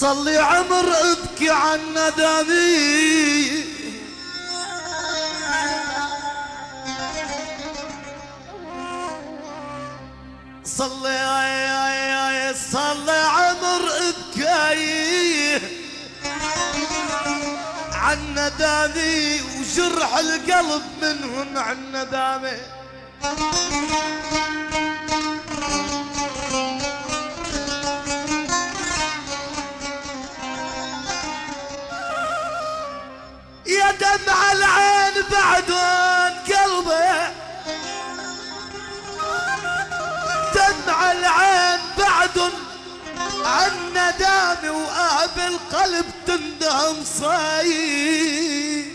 صلي عمر ابكي عن ندمي، صلي عمر ابكي عن ندمي، وجرح القلب منهم عن ندمي. يا دمع العين بعدون قلبي، دمع العين بعدن عن ندامي، وأهب القلب تندم صاير.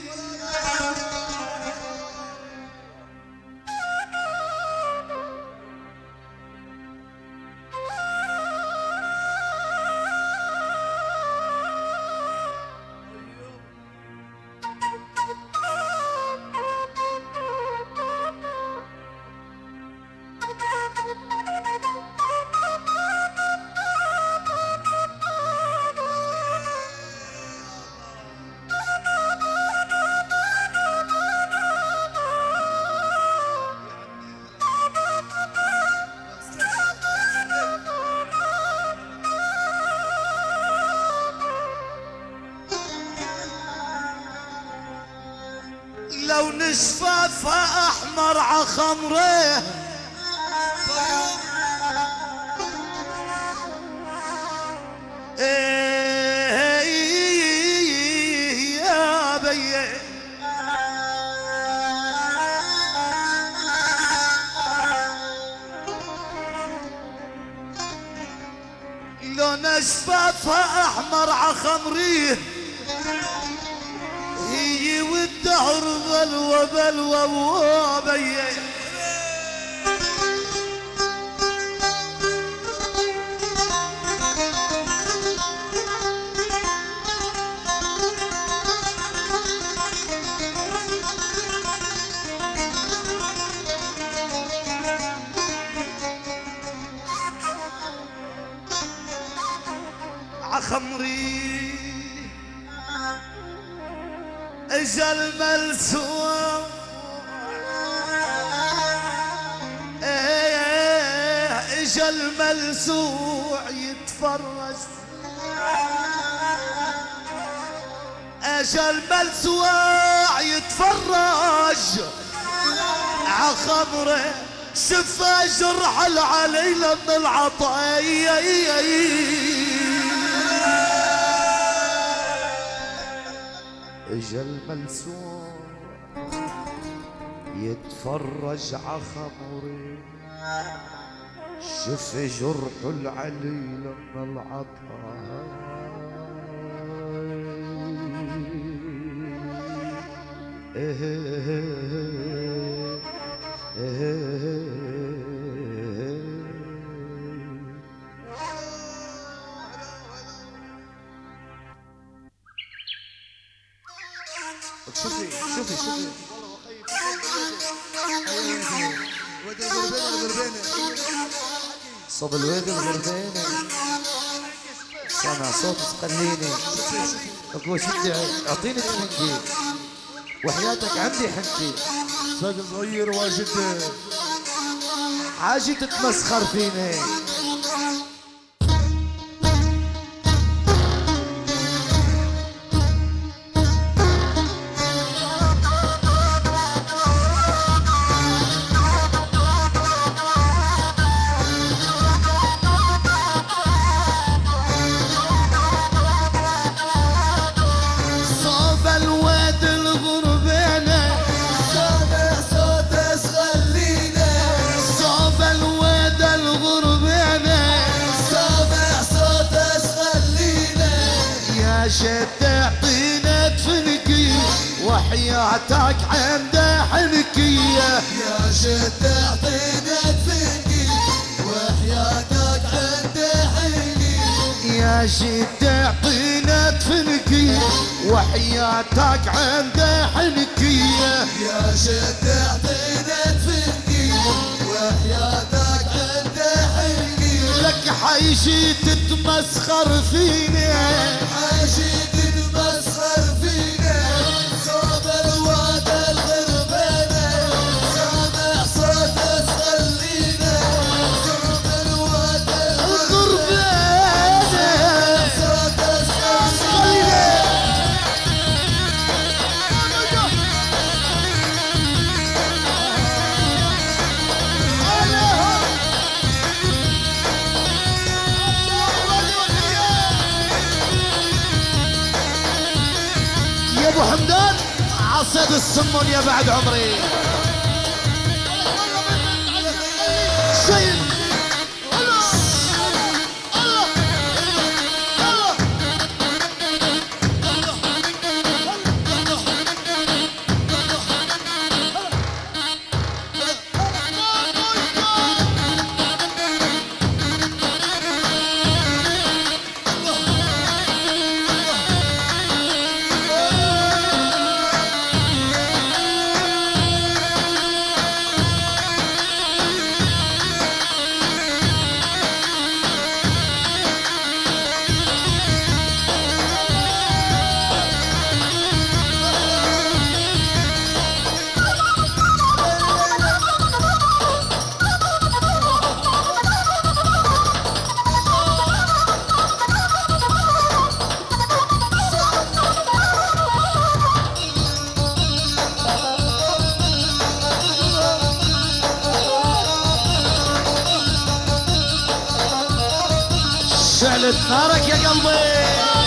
لو نشفافها احمر عخمره، يا بي لو نشفافها احمر عخمريه، هي والدهر بلوى بلوى وبي. عخمري اجل ملسوع، اجل ملسوع يتفرج، اجل ملسوع يتفرج عخمره، شفا جرح العليلة من العطايا. اجل ملسوع يتفرج عخمري، شف جرح العليل من العطايا. شوفي شوفي شوفي وادي الغربانة الغربانة صوب الوادي الغربانة، سامع صوت تقليني، اقول شدي اعطيني حنتي وحياتك عندي حنتي، صاد صغير واجد حاجي تتمسخر فيني. شد تعطينا تفنكي وحياتك عنده حنكية، يا شد تعطينا تفنكي وحياتك عنده حنكية، يا شد تعطينا تفنكي وحياتك عنده حنكية، يا شد تعطينا تفنكي وحياتك عنده حنكية، لك حيجي تتمسخر فينا حيجي تتمسخر فينا صوب الواد الغربانة سامع صوت تخلينا صوب الواد الغربانة صوت تخلينا يا ابو حمدان عصيد السمون يا بعد عمري شيل شعلت نارك يا قلبي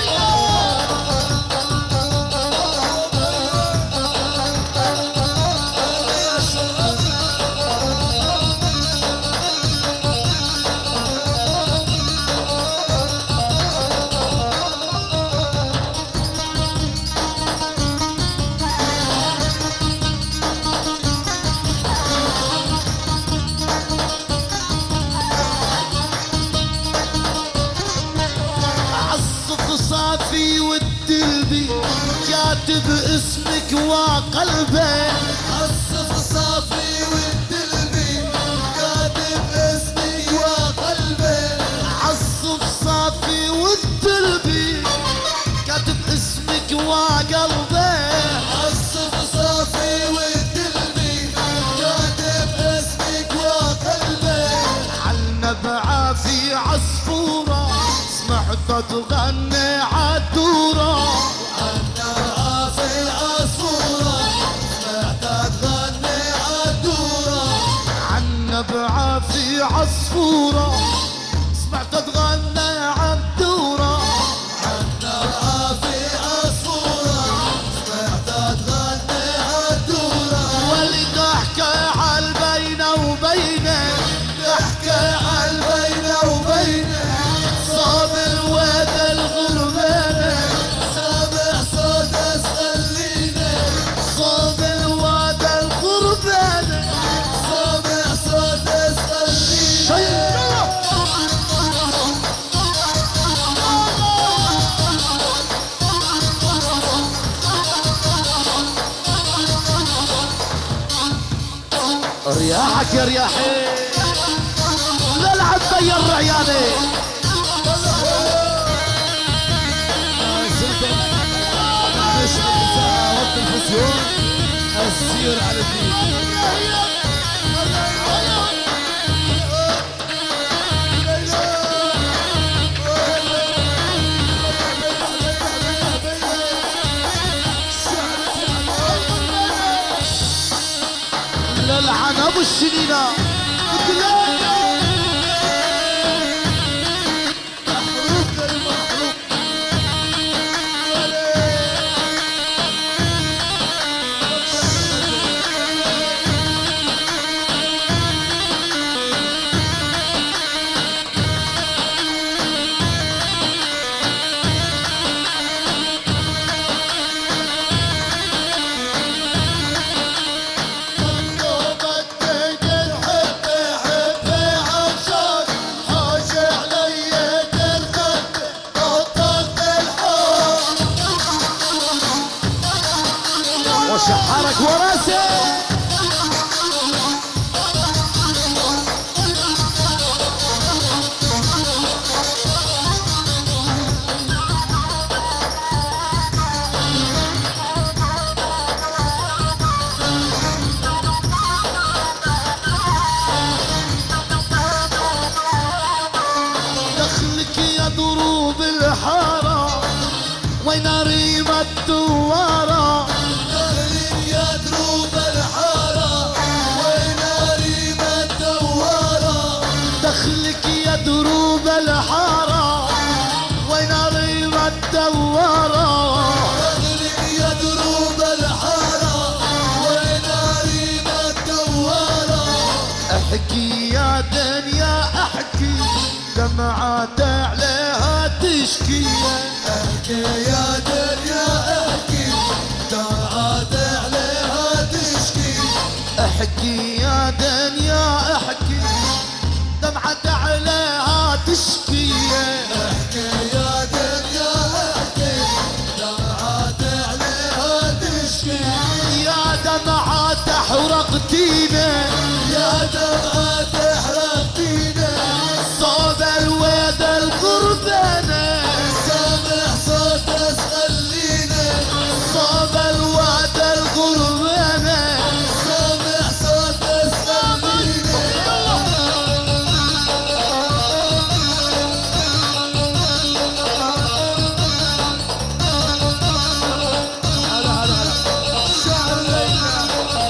صافي والدلبي كاتب اسمك وقلبي الصف صافي والدلبي كاتب اسمك وقلبي الصف صافي والدلبي كاتب اسمك وقلبي الصف صافي والدلبي كاتب اسمك وقلبي عالنبعة في عصفورة سمعت تغني عالدورة عالنبعة في عصفورة سمعت تغني عالدورة عالنبعة في عصفورة سمعت تغني عالدورة عالنبعة في عصفورة سمعت تغني عالدورة واللي تحكي عالبينة وبينه تحكي عالبينة وبينه صاب الواد الغربانة سامع صوت اسألينا صاب الواد الغربانة سامع صوت اسألينا رياحك يا رياحي لا العب بيا الرعياني السير على الدين للعن ابو السنينه وشحرك وراسي دمعات عليها تشكي. احكي يا دنيا احكي، دمعات عليها تشكي. احكي يا دنيا احكي، دمعة عليها تشكي. احكي يا دنيا احكي، دمعات عليها تشكي. يا دمعة حرقتينا، يا دمعات حرقتينا. صوب الويد القربانة، سامع صوت اسألينا. صوب الويد القربانة. سامع صوت اسألينا. شعر ليلى.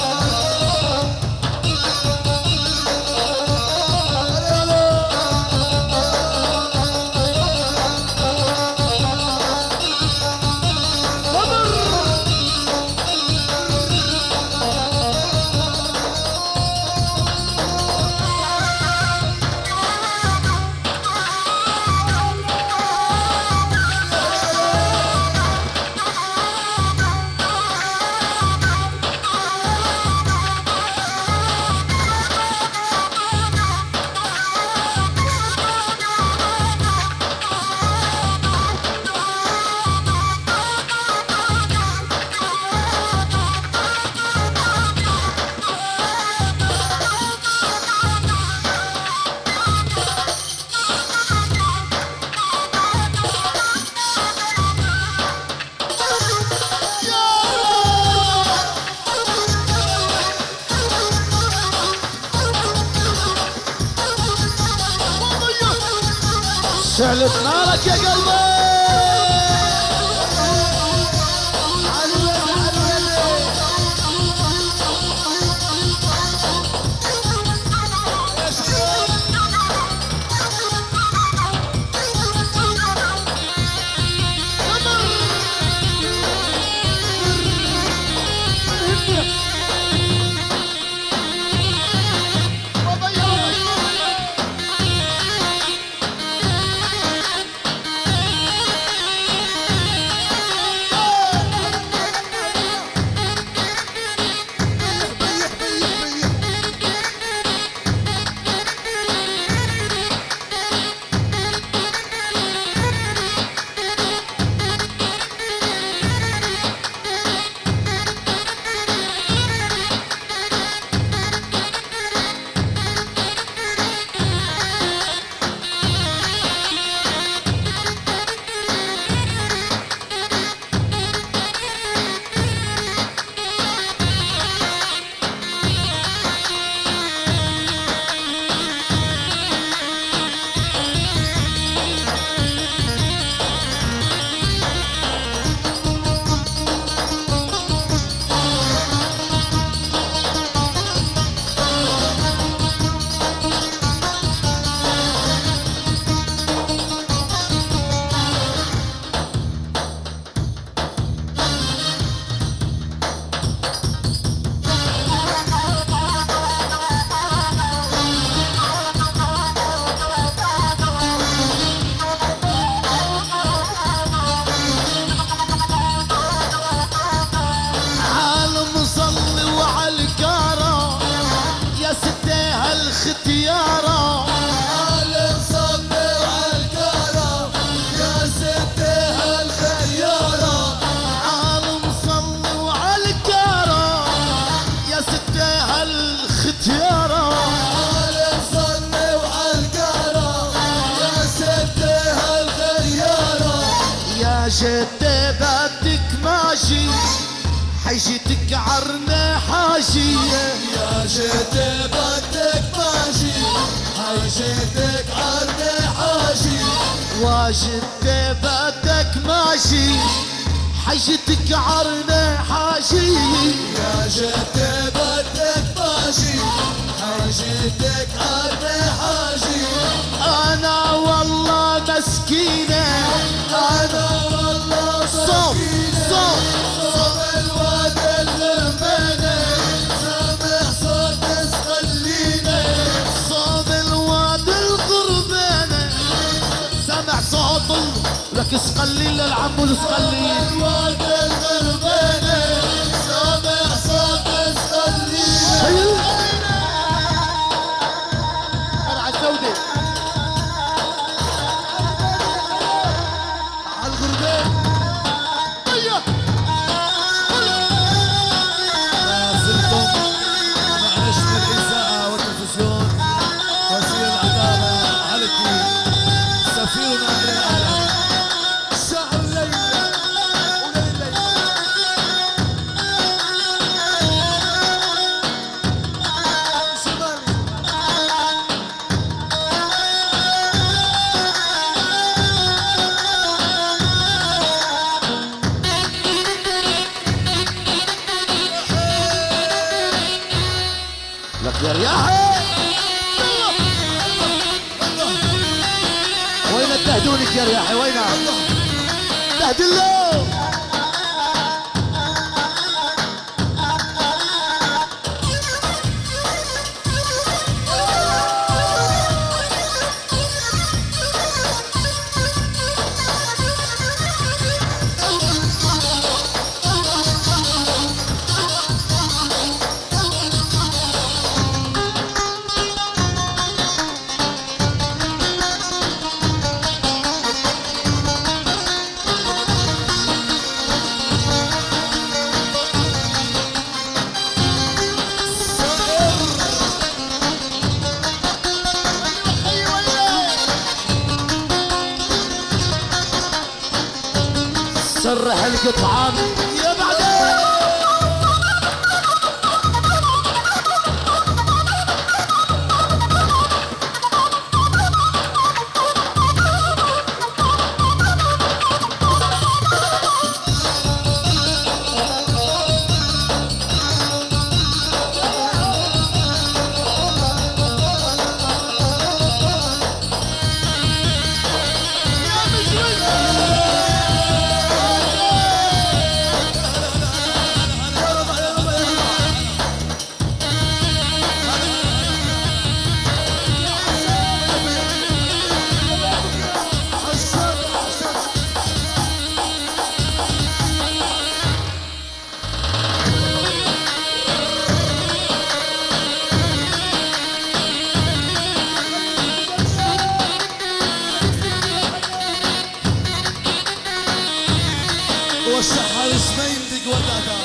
شعلت نارك يا قلبي. الختيارة عالم صبر عالكرم يا ستي هالخيارة. عالم صلي وعالكرم يا ستي هالختيارة. عالم صلي وعالكرم يا ستي هالخيارة. يا جدي بدك ماشي حيجيتك عرنا حاجي. يا جدي بدك ماشي حيجيتك عرنا حاجي. واجدي بدك ماشي حيجيتك عرنا حاجي. يا جدي بدك ماشي حيجيتك عرنا حاجي. انا والله مسكينة انا والله صوب صوب صوب الواد اللمانة سامع صوت اسخلينا. صوب الواد القربانة لك سقلين للعم والسقلين الواد الغربانة سامع صوت سقلين انا على السودة على الغربان لازلتم مع نشر الإذاعة والتلفزيون وزير العدالة علكي سفيرنا إلى العالم شهر ليلة وليلة شمالي لك يا رياحي وين تهدونك يا رياحي وينها تهدلو سرح القطعان يا بعدين والشحر اسمين دق ودادا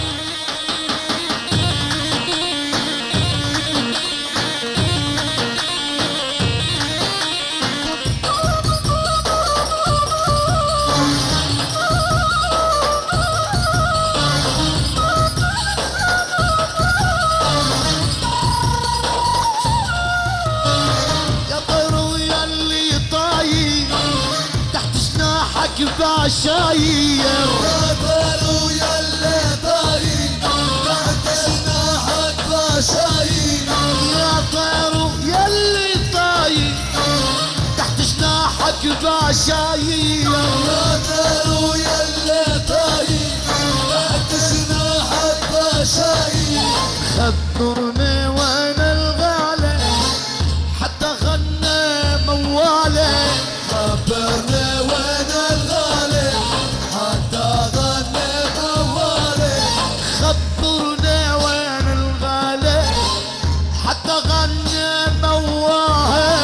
يا طير يلي طاير تحت جناحك بشاير يا طير يلي طاير تحت جناحك بشاير يا طير يلي طاير تحت جناحك بشاير يا طير يلي طاير تحت جناحك بشاير خبرني وين الغالي حتى غنى موالي خبرني وين الغالي حتى غني موالي خبرني وين الغالي حتى غنى موالي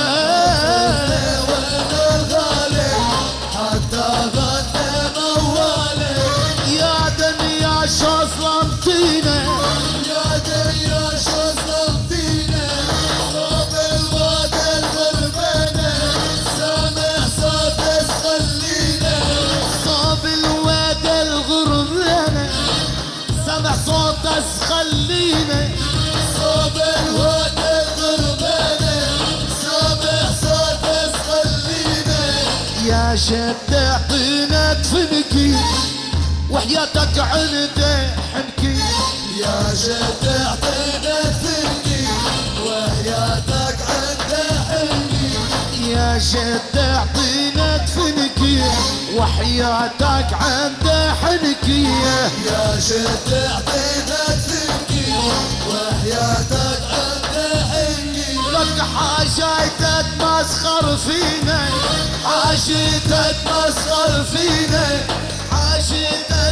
وين الغالي حتى غني موالي يا دنيا شو ظلمتينا يا دنيا شو ظلمتينا صوب الواد الغربانة سامع صوت سخلينا صاب الواد الغربانة سمع صوت خلينا صوب الواد الغربانة سامع صوت سخلينا يا شد اعطينا دفنكي وحياتك عند حنكي يا جد اعطينا ثنكي وحياتك عند حنكي يا شد اعطينا دفنكي وحياتك عند حنكي يا جد اعطينا ثنكي وحياتك عند حنكي لك حاش عاشيت تمسخر فينا، عاشيت تمسخر فينا، عاشيت